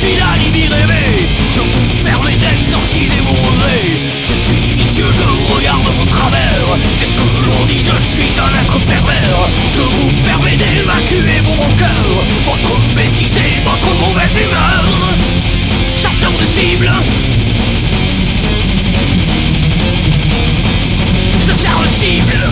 suis là, l'imi rêvé. Je vous permets d'exorciser vos regrets. Je suis vicieux, je regarde au travers. C'est ce que l'on dit, je suis un être pervers. Je vous permets d'évacuer vos rancœurs, votre bêtise et votre mauvaise humeur. Chasseur de cibles, je sers le cible.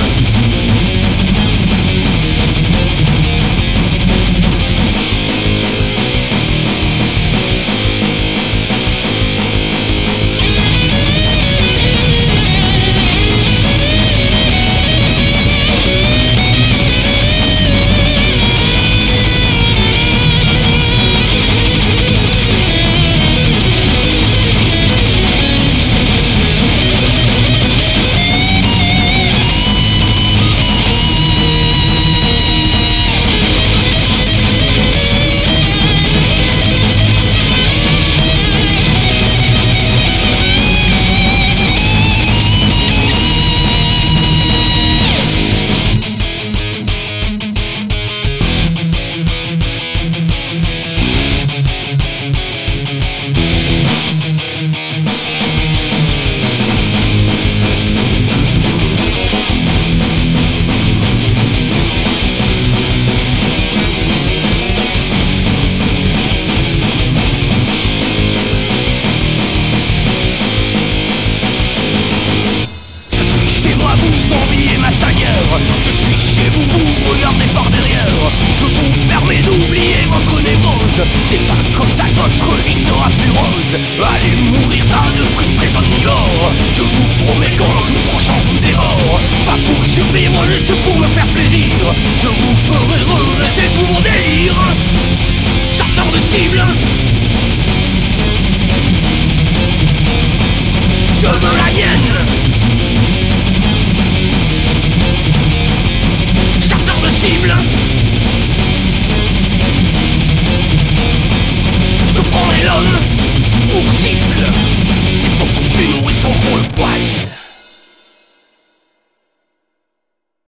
Je suis chez vous, vous regardez par derrière. Je vous permets d'oublier votre névrose. C'est pas comme ça que votre vie sera plus rose. Allez mourir tas de frustrés omnivores. Je vous promets qu'en jour prochain je vous dévore. Pas pour survivre, juste pour me faire plaisir. Je vous ferai regretter tous vos délires. Chasseur de cibles, je veux la mienne. Cible, je prends l'homme pour cible. C'est beaucoup plus nourrissant pour le poil.